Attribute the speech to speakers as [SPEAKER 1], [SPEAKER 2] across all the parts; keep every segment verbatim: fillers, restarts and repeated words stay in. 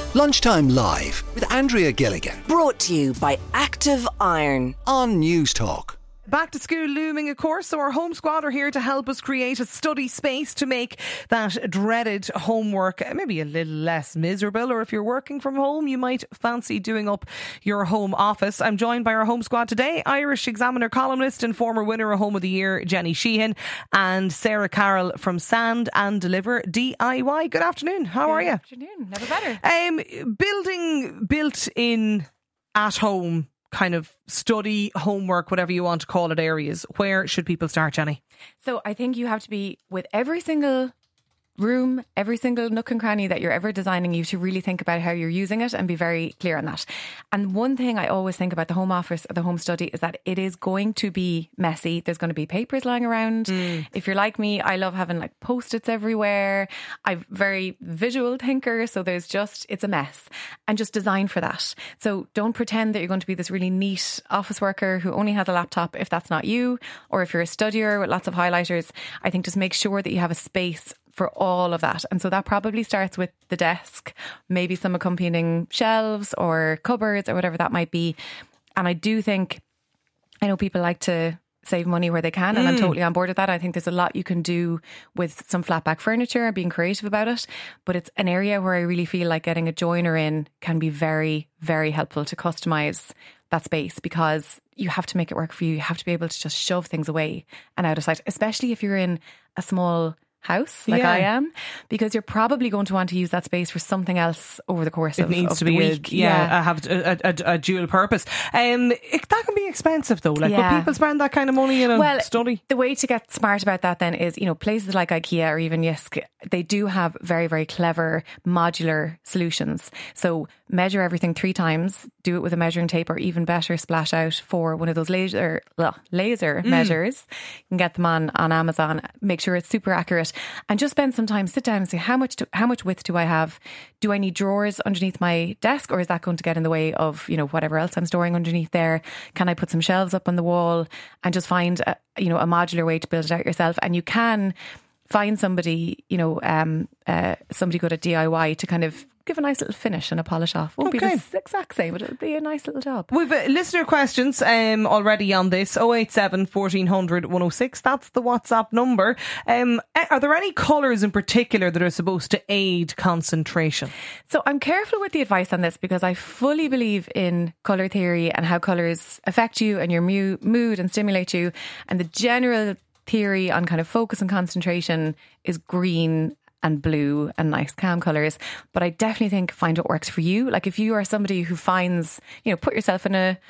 [SPEAKER 1] Lunchtime Live with Andrea Gilligan
[SPEAKER 2] Brought to you by Active Iron
[SPEAKER 1] on News Talk.
[SPEAKER 3] Back to school looming, of course, so our home squad are here to help us create a study space to make that dreaded homework maybe a little less miserable, or if you're working from home, you might fancy doing up your home office. I'm joined by our home squad today, Irish Examiner columnist and former winner of Home of the Year, Jenny Sheehan, and Sarah Carroll from Sand and Deliver D I Y. Good afternoon, how
[SPEAKER 4] Good
[SPEAKER 3] are you?
[SPEAKER 4] afternoon, never better.
[SPEAKER 3] Um, building built in at home kind of study, homework, whatever you want to call it, areas. Where should people start, Jenny?
[SPEAKER 4] So I think you have to be with every single room, every single nook and cranny that you're ever designing, you should really think about how you're using it and be very clear on that. And one thing I always think about the home office or the home study is that it is going to be messy. There's going to be papers lying around. Mm. If you're like me, I love having like post-its everywhere. I'm very visual thinker, so there's just, it's a mess. And just design for that. So don't pretend that you're going to be this really neat office worker who only has a laptop if that's not you, or if you're a studier with lots of highlighters. I think just make sure that you have a space for all of that. And so that probably starts with the desk, maybe some accompanying shelves or cupboards or whatever that might be. And I do think, I know people like to save money where they can, and mm. I'm totally on board with that. I think there's a lot you can do with some flat back furniture and being creative about it. But it's an area where I really feel like getting a joiner in can be very, very helpful to customise that space, because you have to make it work for you. You have to be able to just shove things away and out of sight, especially if you're in a small house like
[SPEAKER 3] yeah.
[SPEAKER 4] I am, because you're probably going to want to use that space for something else over the course
[SPEAKER 3] it
[SPEAKER 4] of,
[SPEAKER 3] needs
[SPEAKER 4] of
[SPEAKER 3] to
[SPEAKER 4] the
[SPEAKER 3] be
[SPEAKER 4] week.
[SPEAKER 3] A, yeah, yeah. have a, a, a dual purpose. Um, it, that can be expensive though. Like,
[SPEAKER 4] yeah.
[SPEAKER 3] would people spend that kind of money in a
[SPEAKER 4] well,
[SPEAKER 3] study?
[SPEAKER 4] The way to get smart about that then is, you know, places like IKEA or even Jysk, they do have very, very clever modular solutions. So measure everything three times, do it with a measuring tape, or even better, splash out for one of those laser ugh, laser mm. measures. You can get them on, on Amazon. Make sure it's super accurate, and just spend some time, sit down and say, how much do, how much width do I have? Do I need drawers underneath my desk, or is that going to get in the way of, you know, whatever else I'm storing underneath there? Can I put some shelves up on the wall? And just find a, you know, a modular way to build it out yourself. And you can find somebody, you know, um, uh, somebody good at D I Y to kind of give a nice little finish and a polish off. Won't
[SPEAKER 3] okay.
[SPEAKER 4] be the exact same, but it'll be a nice little job.
[SPEAKER 3] We've uh, listener questions um, already on this. oh eight seven, fourteen hundred, one oh six. That's the WhatsApp number. Um, are there any colours in particular that are supposed to aid concentration?
[SPEAKER 4] So I'm careful with the advice on this, because I fully believe in colour theory and how colours affect you and your mu- mood and stimulate you. And the general theory on kind of focus and concentration is green and blue and nice calm colours. But I definitely think find what works for you. Like if you are somebody who finds, you know, put yourself in a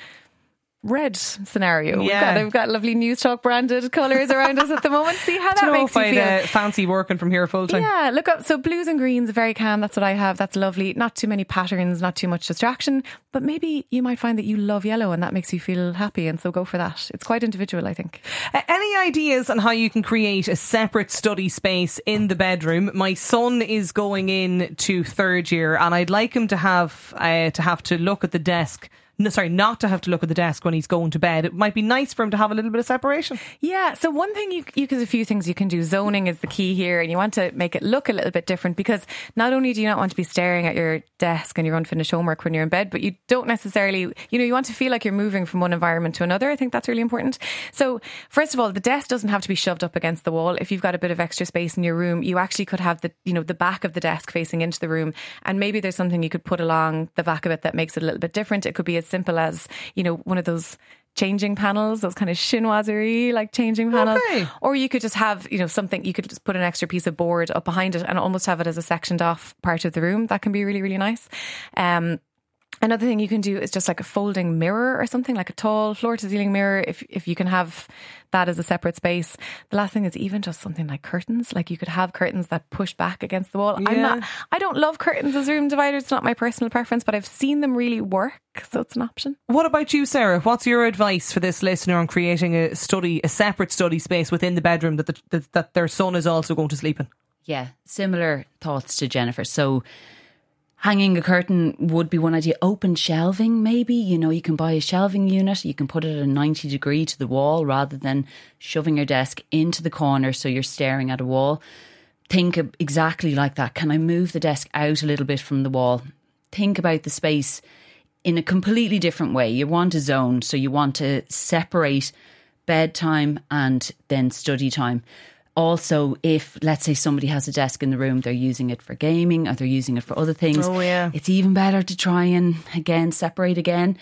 [SPEAKER 4] red scenario.
[SPEAKER 3] Yeah.
[SPEAKER 4] We've got, we've got lovely News Talk branded colours around us at the moment. See how that
[SPEAKER 3] know
[SPEAKER 4] makes
[SPEAKER 3] if
[SPEAKER 4] you
[SPEAKER 3] I'd,
[SPEAKER 4] feel.
[SPEAKER 3] Uh, fancy working from here full time.
[SPEAKER 4] Yeah, look up. So blues and greens, very calm. That's what I have. That's lovely. Not too many patterns, not too much distraction. But maybe you might find that you love yellow and that makes you feel happy. And so go for that. It's quite individual, I think.
[SPEAKER 3] Uh, any ideas on how you can create a separate study space in the bedroom? My son is going in to third year, and I'd like him to have uh, to have to look at the desk. No, sorry, not to have to look at the desk when he's going to bed. It might be nice for him to have a little bit of separation.
[SPEAKER 4] Yeah, so one thing you, you there's a few things you can do. Zoning is the key here, and you want to make it look a little bit different, because not only do you not want to be staring at your desk and your unfinished homework when you're in bed, but you don't necessarily, you know, you want to feel like you're moving from one environment to another. I think that's really important. So first of all, the desk doesn't have to be shoved up against the wall. If you've got a bit of extra space in your room, you actually could have the, you know, the back of the desk facing into the room, and maybe there's something you could put along the back of it that makes it a little bit different. It could be as simple as, you know, one of those changing panels, those kind of chinoiserie like changing panels.
[SPEAKER 3] Okay.
[SPEAKER 4] Or you could just have, you know, something, you could just put an extra piece of board up behind it and almost have it as a sectioned off part of the room. That can be really, really nice. Um, Another thing you can do is just like a folding mirror or something, like a tall floor to ceiling mirror, if if you can have that as a separate space. The last thing is even just something like curtains. Like you could have curtains that push back against the wall.
[SPEAKER 3] Yeah.
[SPEAKER 4] I'm not, I don't love curtains as room dividers. It's not my personal preference, but I've seen them really work. So it's an option.
[SPEAKER 3] What about you, Sarah? What's your advice for this listener on creating a study, a separate study space within the bedroom that the, that, that their son is also going to sleep in?
[SPEAKER 5] Yeah, similar thoughts to Jennifer. So hanging a curtain would be one idea. Open shelving, maybe. You know, you can buy a shelving unit. You can put it at a ninety degree to the wall rather than shoving your desk into the corner so you're staring at a wall. Think of exactly like that. Can I move the desk out a little bit from the wall? think about the space in a completely different way. You want a zone, so you want to separate bedtime and then study time. Also, if, let's say, somebody has a desk in the room, they're using it for gaming or they're using it for other things.
[SPEAKER 3] Oh, yeah.
[SPEAKER 5] It's even better to try and, again, separate again.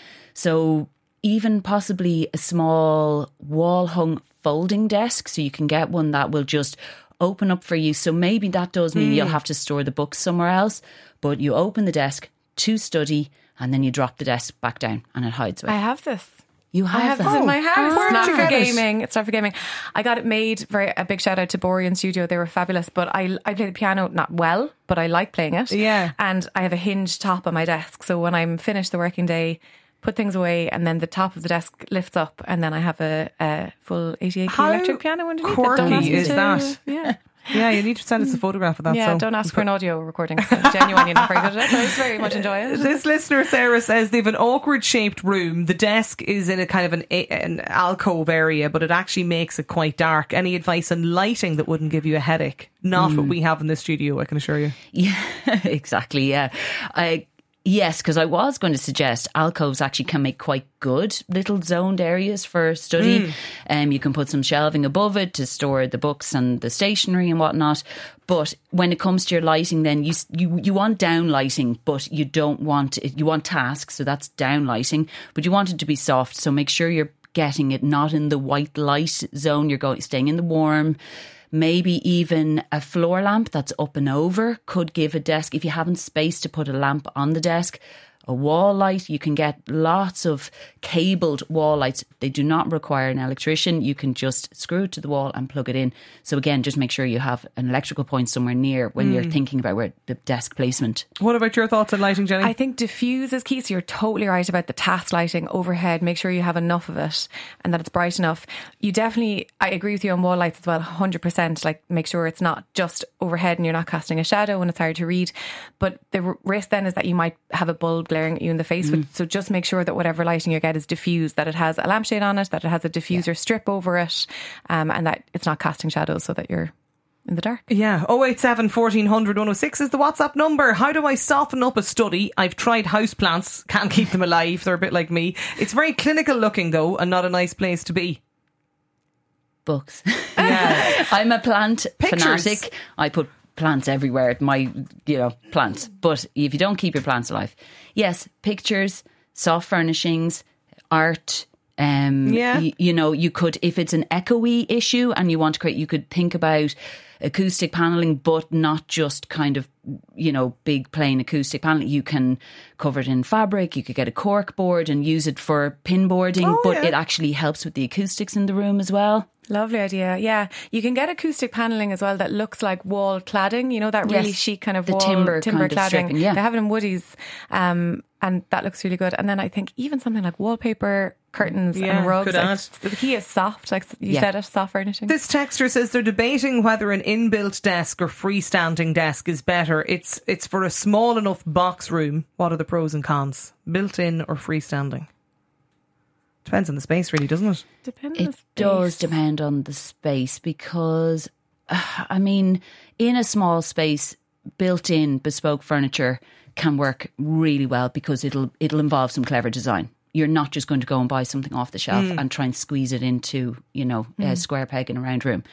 [SPEAKER 5] So even possibly a small wall-hung folding desk, so you can get one that will just open up for you. So maybe that does mean mm. you'll have to store the books somewhere else, but you open the desk to study and then you drop the desk back down and it hides away.
[SPEAKER 4] I have this.
[SPEAKER 5] You have,
[SPEAKER 4] I have
[SPEAKER 5] that.
[SPEAKER 4] this in my house.
[SPEAKER 3] Where'd
[SPEAKER 4] It's not
[SPEAKER 3] you
[SPEAKER 4] for
[SPEAKER 3] get it?
[SPEAKER 4] gaming. It's not for gaming. I got it made. Very a big shout out to Borean Studio. They were fabulous. But I I play the piano not well, but I like playing it.
[SPEAKER 3] Yeah.
[SPEAKER 4] And I have a hinged top on my desk. So when I'm finished the working day, put things away, and then the top of the desk lifts up, and then I have a, a full eighty-eight key
[SPEAKER 3] How
[SPEAKER 4] electric piano underneath.
[SPEAKER 3] quirky
[SPEAKER 4] it. Don't ask me
[SPEAKER 3] is
[SPEAKER 4] to-
[SPEAKER 3] that?
[SPEAKER 4] Yeah.
[SPEAKER 3] Yeah, you need to send us a photograph of that.
[SPEAKER 4] Yeah,
[SPEAKER 3] so.
[SPEAKER 4] don't ask for an audio recording. Genuinely not very good at it, but I just very much enjoy it.
[SPEAKER 3] This listener, Sarah, says they have an awkward shaped room. The desk is in a kind of an, an alcove area, but it actually makes it quite dark. Any advice on lighting that wouldn't give you a headache? Not mm. what we have in the studio, I can assure you.
[SPEAKER 5] Yeah, exactly. Yeah. I Yes, because I was going to suggest alcoves actually can make quite good little zoned areas for study.
[SPEAKER 3] Mm.
[SPEAKER 5] Um, you can put some shelving above it to store the books and the stationery and whatnot. But when it comes to your lighting, then you you you want down lighting, but you don't want it, you want tasks, so that's down lighting. But you want it to be soft, so make sure you're getting it not in the white light zone. You're going staying in the warm. Maybe even a floor lamp that's up and over could give a desk, if you haven't space to put a lamp on the desk, a wall light. You can get lots of cabled wall lights. They do not require an electrician. You can just screw it to the wall and plug it in. So again, just make sure you have an electrical point somewhere near when mm. you're thinking about where the desk placement.
[SPEAKER 3] What about your thoughts on lighting, Jenny?
[SPEAKER 4] I think diffuse is key. So you're totally right about the task lighting overhead. Make sure you have enough of it and that it's bright enough. You definitely, I agree with you on wall lights as well, one hundred percent. Like make sure it's not just overhead and you're not casting a shadow and it's hard to read. But the r- risk then is that you might have a bulb glaring at you in the face. Mm. So just make sure that whatever lighting you get is diffused, that it has a lampshade on it, that it has a diffuser yeah. strip over it, um, and that it's not casting shadows so that you're in the dark.
[SPEAKER 3] Yeah. oh eight seven, fourteen hundred, one oh six is the WhatsApp number. How do I soften up a study? I've tried houseplants, can't keep them alive. They're a bit like me. It's very clinical looking though, and not a nice place to be.
[SPEAKER 5] Books.
[SPEAKER 3] Yeah.
[SPEAKER 5] I'm a plant
[SPEAKER 3] Pictures.
[SPEAKER 5] fanatic. I put plants everywhere, my, you know, plants. But if you don't keep your plants alive, yes, pictures, soft furnishings, art. Um,
[SPEAKER 3] yeah.
[SPEAKER 5] y- you know, you could, if it's an echoey issue and you want to create, you could think about acoustic paneling, but not just kind of, you know, big plain acoustic paneling. You can cover it in fabric. You could get a cork board and use it for pinboarding,
[SPEAKER 3] oh,
[SPEAKER 5] but
[SPEAKER 3] yeah.
[SPEAKER 5] it actually helps with the acoustics in the room as well.
[SPEAKER 4] Lovely idea. Yeah. You can get acoustic paneling as well that looks like wall cladding, you know, that really
[SPEAKER 5] Yes,
[SPEAKER 4] chic kind of
[SPEAKER 5] the
[SPEAKER 4] wall
[SPEAKER 5] timber
[SPEAKER 4] timber
[SPEAKER 5] kind of
[SPEAKER 4] cladding.
[SPEAKER 5] stripping, yeah.
[SPEAKER 4] They have it in Woodies, um, and that looks really good. And then I think even something like wallpaper, curtains
[SPEAKER 3] Yeah,
[SPEAKER 4] and rugs.
[SPEAKER 3] could
[SPEAKER 4] like,
[SPEAKER 3] add.
[SPEAKER 4] the key is soft, like you
[SPEAKER 5] Yeah.
[SPEAKER 4] said it, soft furnishing.
[SPEAKER 3] This texter says they're debating whether an inbuilt desk or freestanding desk is better. It's it's for a small enough box room. What are the pros and cons? Built in or freestanding? Depends on the space, really, doesn't it?
[SPEAKER 4] Depends on
[SPEAKER 5] It
[SPEAKER 4] the
[SPEAKER 5] does
[SPEAKER 4] space.
[SPEAKER 5] depend on the space because, uh, I mean, in a small space, built-in bespoke furniture can work really well because it'll it'll involve some clever design. You're not just going to go and buy something off the shelf
[SPEAKER 3] Mm.
[SPEAKER 5] and try and squeeze it into, you know, a square peg in a round room.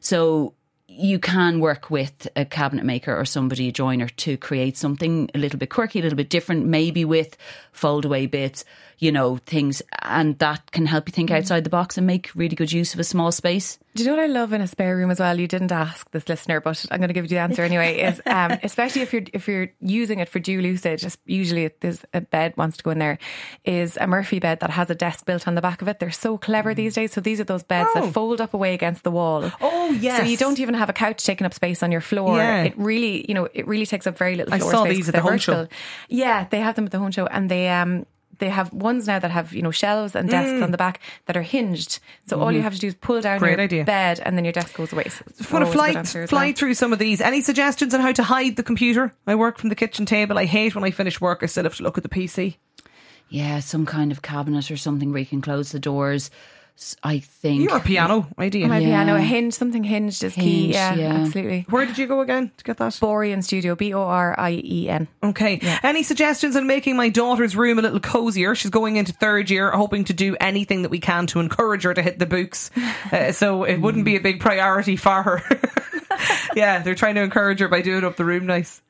[SPEAKER 5] So you can work with a cabinet maker or somebody, a joiner, to create something a little bit quirky, a little bit different, maybe with fold away bits, you know, things. And that can help you think outside the box and make really good use of a small space.
[SPEAKER 4] Do you know what I love in a spare room as well? You didn't ask this listener, but I'm going to give you the answer anyway. Is um, especially if you're if you're using it for dual usage, usually if there's a bed wants to go in there, is a Murphy bed that has a desk built on the back of it. They're so clever these days. So these are those beds
[SPEAKER 3] Oh.
[SPEAKER 4] that fold up away against the wall.
[SPEAKER 3] Oh, yes.
[SPEAKER 4] So you don't even have a couch taking up space on your floor.
[SPEAKER 3] Yeah.
[SPEAKER 4] It really, you know, it really takes up very little
[SPEAKER 3] I
[SPEAKER 4] floor
[SPEAKER 3] saw
[SPEAKER 4] space.
[SPEAKER 3] these
[SPEAKER 4] 'cause
[SPEAKER 3] at the
[SPEAKER 4] they're
[SPEAKER 3] Home Show.
[SPEAKER 4] vertical. Yeah, they have them at the Home Show, and they um. They have ones now that have, you know, shelves and desks on the back that are hinged. So all you have to do is pull down
[SPEAKER 3] Great
[SPEAKER 4] your
[SPEAKER 3] idea.
[SPEAKER 4] bed and then your desk goes away. So it's
[SPEAKER 3] Just want to
[SPEAKER 4] always a good
[SPEAKER 3] fly,
[SPEAKER 4] answer as
[SPEAKER 3] fly
[SPEAKER 4] well.
[SPEAKER 3] through some of these. Any suggestions on how to hide the computer? I work from the kitchen table. I hate when I finish work I still have to look at the P C.
[SPEAKER 5] Yeah, some kind of cabinet or something where you can close the doors. s- I think.
[SPEAKER 3] You're a piano idea.
[SPEAKER 4] My
[SPEAKER 5] Yeah.
[SPEAKER 4] piano, a hinge, something hinged is key.
[SPEAKER 5] Hinged,
[SPEAKER 4] Yeah,
[SPEAKER 5] yeah.
[SPEAKER 4] absolutely.
[SPEAKER 3] Where did you go again to get that?
[SPEAKER 4] Borean Studio, B O R I E N.
[SPEAKER 3] Okay. Any suggestions on making my daughter's room a little cozier? She's going into third year, hoping to do anything that we can to encourage her to hit the books. Uh, so it wouldn't be a big priority for her. Yeah, they're trying to encourage her by doing up the room nice.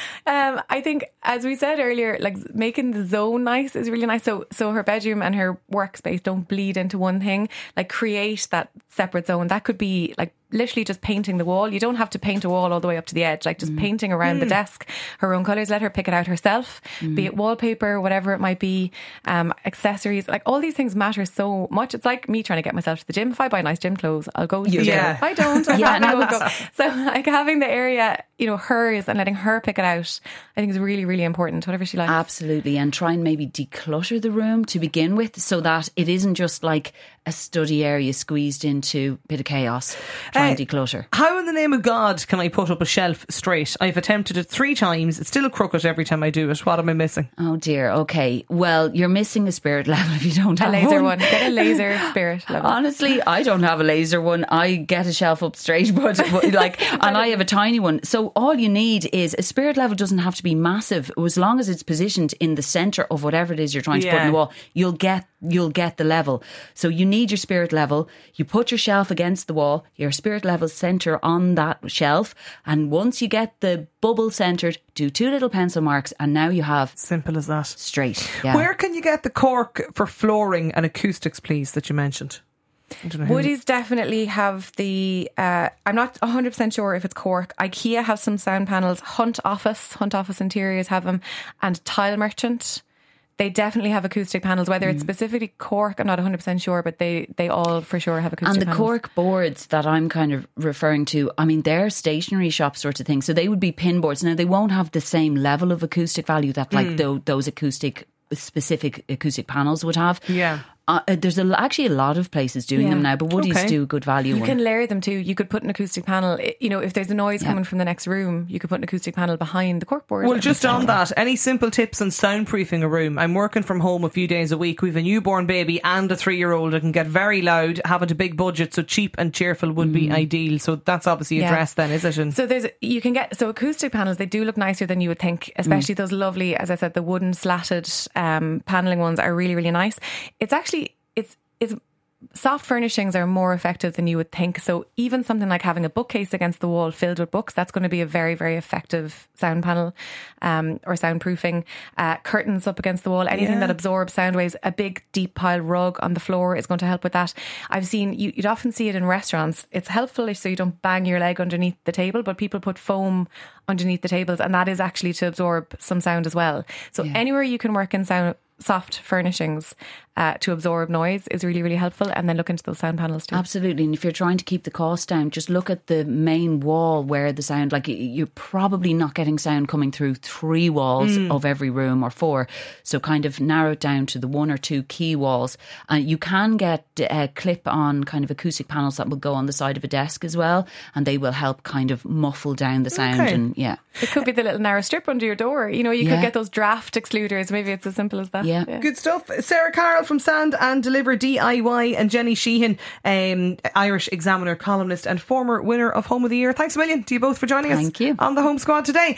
[SPEAKER 4] Um, I think, as we said earlier, like making the zone nice is really nice. So, so her bedroom and her workspace don't bleed into one thing. Like create that separate zone. That could be like literally just painting the wall. You don't have to paint a wall all the way up to the edge. Like just mm. painting around mm. the desk, her own colours. Let her pick it out herself. Mm. Be it wallpaper, whatever it might be, um, accessories. Like all these things matter so much. It's like me trying to get myself to the gym. If I buy nice gym clothes, I'll go to the
[SPEAKER 3] Yeah.
[SPEAKER 4] gym. If I don't, I
[SPEAKER 5] Yeah,
[SPEAKER 4] yeah,
[SPEAKER 5] no,
[SPEAKER 4] go. So like having the area, you know, hers and letting her pick it out, I think is really, really important. Whatever she likes.
[SPEAKER 5] Absolutely. And try and maybe declutter the room to begin with so that it isn't just like a study area squeezed into a bit of chaos. Try and
[SPEAKER 3] Uh,
[SPEAKER 5] declutter.
[SPEAKER 3] How in the name of God can I put up a shelf straight? I've attempted it three times. It's still a crooked every time I do it. What am I missing?
[SPEAKER 5] Oh dear. Okay. Well, you're missing a spirit level if you don't
[SPEAKER 4] A
[SPEAKER 5] have
[SPEAKER 4] laser
[SPEAKER 5] one.
[SPEAKER 4] one. Get a laser spirit level.
[SPEAKER 5] Honestly, I don't have a laser one. I get a shelf up straight, but, but like, and I have a tiny one. So all you need is a spirit level. Doesn't have to be massive. As long as it's positioned in the centre of whatever it is you're trying to put
[SPEAKER 3] Yeah.
[SPEAKER 5] in the wall, you'll get you'll get the level. So you need your spirit level. You put your shelf against the wall. Your spirit level centre on that shelf, and once you get the bubble centred, do two little pencil marks, and now you have
[SPEAKER 3] Simple as that.
[SPEAKER 5] straight. Yeah.
[SPEAKER 3] Where can you get the cork for flooring and acoustics, please, that you mentioned? I don't know who-
[SPEAKER 4] Woody's definitely have the, uh, I'm not one hundred percent sure if it's Cork. IKEA have some sound panels. Hunt Office, Hunt Office Interiors have them. And Tile Merchant, they definitely have acoustic panels. Whether it's specifically Cork, I'm not one hundred percent sure, but they, they all for sure have acoustic
[SPEAKER 5] And the
[SPEAKER 4] panels.
[SPEAKER 5] cork boards that I'm kind of referring to, I mean, they're stationary shop sort of thing. So they would be pin boards. Now, they won't have the same level of acoustic value that like tho- those acoustic, specific acoustic panels would have.
[SPEAKER 3] Yeah.
[SPEAKER 5] Uh, there's a, actually a lot of places doing
[SPEAKER 4] Yeah.
[SPEAKER 5] them now, but Woody's
[SPEAKER 3] Okay.
[SPEAKER 5] do good value
[SPEAKER 4] You
[SPEAKER 5] one.
[SPEAKER 4] can layer them too. You could put an acoustic panel, i- you know, if there's a noise
[SPEAKER 5] Yeah.
[SPEAKER 4] coming from the next room, you could put an acoustic panel behind the corkboard.
[SPEAKER 3] Well, just on that, any simple tips on soundproofing a room? I'm working from home a few days a week. We've a newborn baby and a three-year-old that can get very loud, having a big budget, so cheap and cheerful would be ideal. So that's obviously
[SPEAKER 4] Yeah.
[SPEAKER 3] addressed then, is it? And
[SPEAKER 4] So there's you can get so acoustic panels. They do look nicer than you would think, especially those lovely, as I said, the wooden slatted um, paneling ones are really really nice. It's actually it's it's soft furnishings are more effective than you would think. So even something like having a bookcase against the wall filled with books, that's going to be a very, very effective sound panel um, or soundproofing. Uh, curtains up against the wall, anything
[SPEAKER 3] Yeah.
[SPEAKER 4] that absorbs sound waves. A big deep pile rug on the floor is going to help with that. I've seen, you, you'd often see it in restaurants. It's helpful so you don't bang your leg underneath the table, but people put foam underneath the tables, and that is actually to absorb some sound as well. So anywhere you can work in sound, soft furnishings uh, to absorb noise is really, really helpful. And then look into those sound panels too.
[SPEAKER 5] Absolutely. And if you're trying to keep the cost down, just look at the main wall where the sound, like you're probably not getting sound coming through three walls of every room or four. So kind of narrow it down to the one or two key walls. And you can get uh, clip on kind of acoustic panels that will go on the side of a desk as well. And they will help kind of muffle down the sound.
[SPEAKER 3] Okay.
[SPEAKER 5] And yeah.
[SPEAKER 4] It could be the little narrow strip under your door. You know, you
[SPEAKER 5] Yeah.
[SPEAKER 4] could get those draft excluders. Maybe it's as simple as that.
[SPEAKER 5] Yeah.
[SPEAKER 3] good stuff. Sarah Carroll from Sand and Deliver D I Y, and Jenny Sheehan, um, Irish Examiner columnist and former winner of Home of the Year. Thanks a million to you both for joining us
[SPEAKER 5] Thank you.
[SPEAKER 3] on the Home Squad today.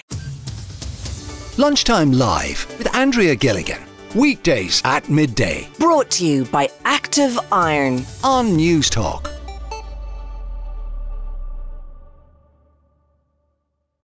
[SPEAKER 1] Lunchtime Live with Andrea Gilligan. Weekdays at midday
[SPEAKER 2] Brought to you by Active Iron.
[SPEAKER 1] on News Talk.